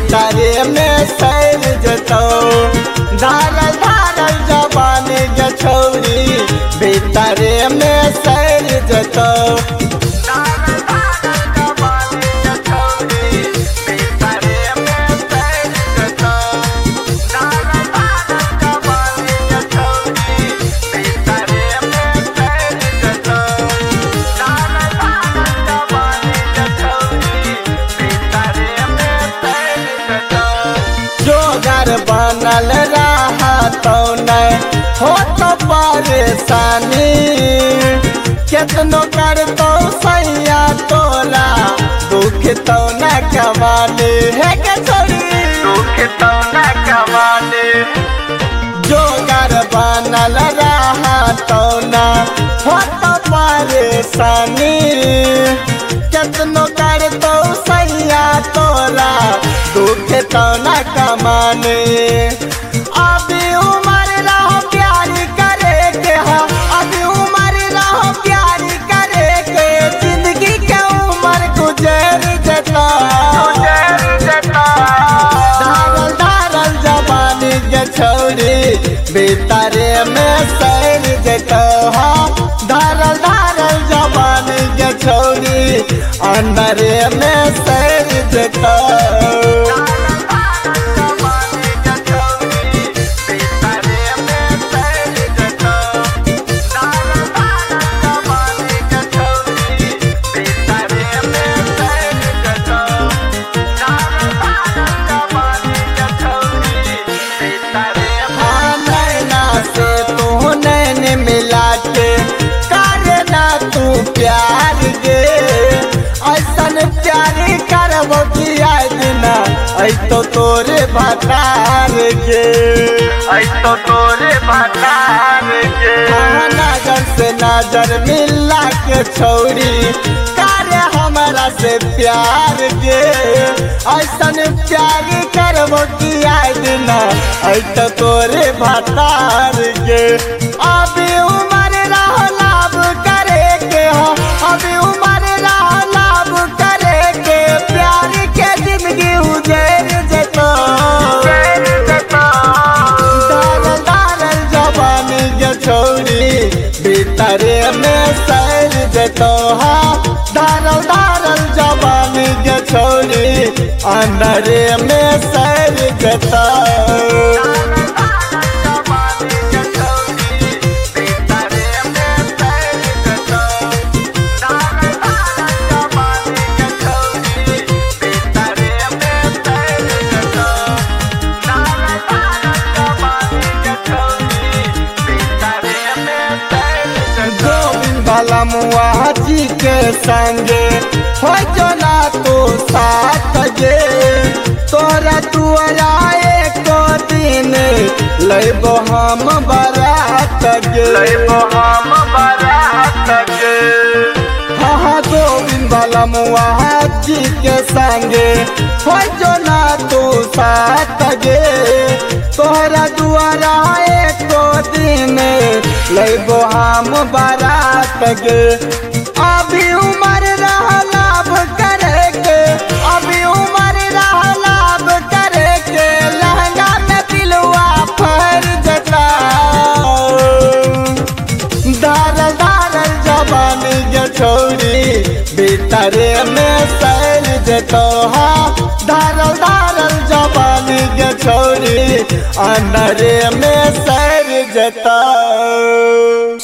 भीतरे में सैर जतो धारल धारल जवानी के छौरी भीतरे में सैर जतो बनल रहा तो नहीं हो तो परेशानी कितनो कर तो सैया तोला दुख तो न कमाने है के छोड़ी दुख तो न कमाने जोगर बनल रहा तो न हो तो परेशानी कितनो कर तो सैया तोला दुख तो न कमाने अभी उम्र रहो प्यार करे के हो अभी उम्र रहो प्यार करे के जिंदगी के उम्र गुजर जता धारल धारल जवानी के छौरी भीतरे में सैर जता धारल धारल जवानी के छौरी अंदरे में सैर जता प्यार गे ऐसन प्यार करबो कि आज ना ऐ तो तोरे भतार गे ऐ तो तोरे भतार गे नजर से नजर मिला के छौरी करे हमरा से प्यार गे ऐसन प्यार करबो कि आज ना ऐ तो तोरे भतार गे अभी उम्र रहो लाभ करे के हो अभी उम्र रहो लाभ करे के प्यार के जिंदगी उजर जतो धारल धारल जवानी के छौरी भीतरे में सैर जतो धारल धारल जवानी के छौरी अंदरे में सैर जतो मुआ जी के संगे हो जो ना तो साथ गे तोरा तुअरा एको दिन लैबो हम बारात गे लैबो हम बारात गे हाँ गोविंद वाला मुआ जी के संगे हो जो ना तो साथ गे तोरा दुआरा एको दिन लैबो हम बारात गे अभी उम्र रहा लाभ करे के अभी उम्र रहा लाभ करे के लहंगा में दिलवा फर जता धारल धारल जवानी के छौरी भीतरे में सैर जतो धारल धारल जवानी के छौरी अंदरे में सैर जता।